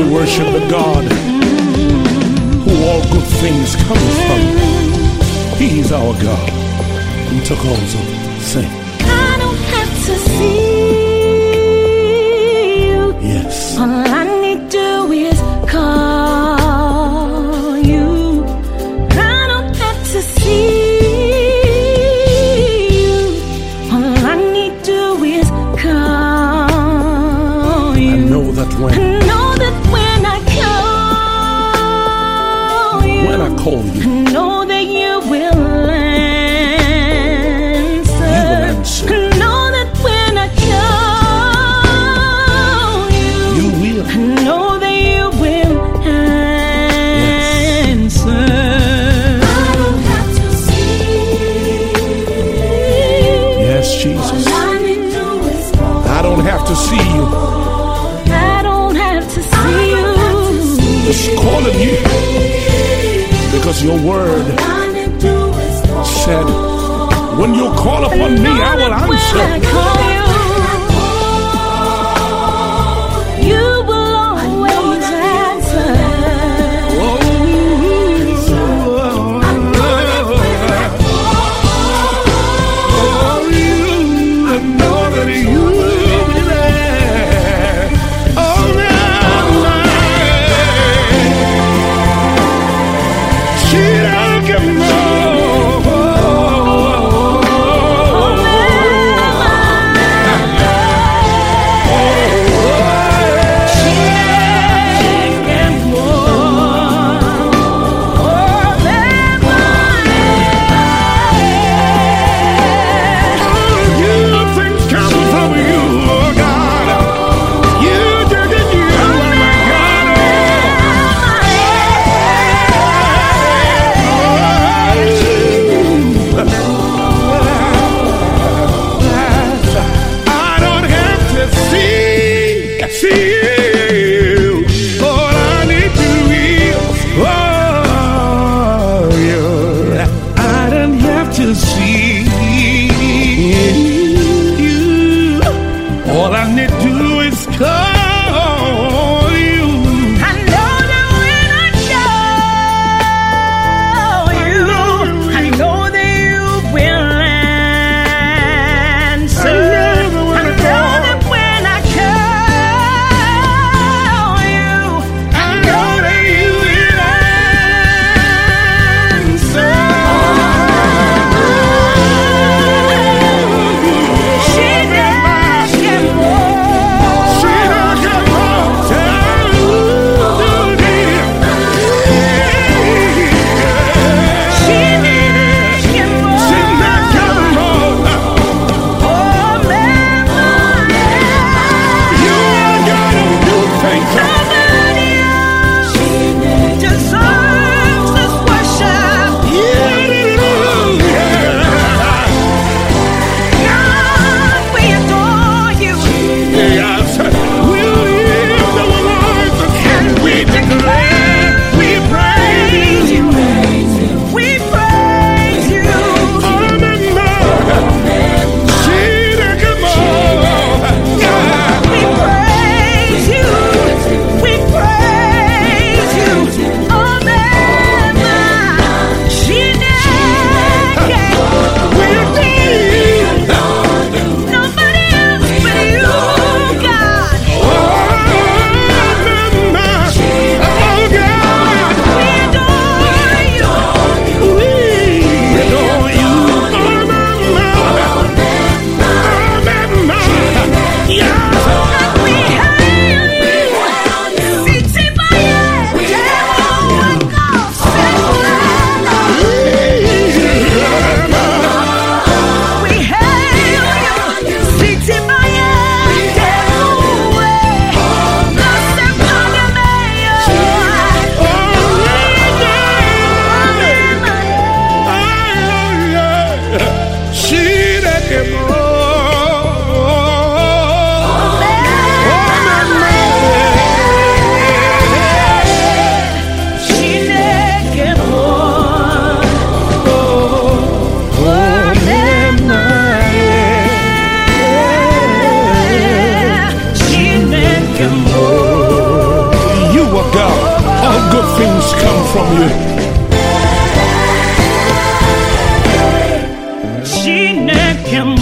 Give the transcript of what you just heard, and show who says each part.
Speaker 1: worship the God who all good things come from. He's our God. He took all of sing.
Speaker 2: I don't have to see you.
Speaker 1: Yes.
Speaker 2: All I need to do is call you. I don't have to see you. All I need to do is call you.
Speaker 1: I know that when I call you,
Speaker 2: I know that you will answer.
Speaker 1: You will answer.
Speaker 2: I know that when I call you,
Speaker 1: you will.
Speaker 2: I know that you will answer. I don't have to see.
Speaker 1: Yes, Jesus.
Speaker 2: All I need to do is call.
Speaker 1: I don't have to see you.
Speaker 2: I don't have to see you.
Speaker 1: Just calling you. Because your word said, when you call upon me, I will answer.
Speaker 2: You will always answer.
Speaker 1: I know that you will be there. Oh,
Speaker 3: Him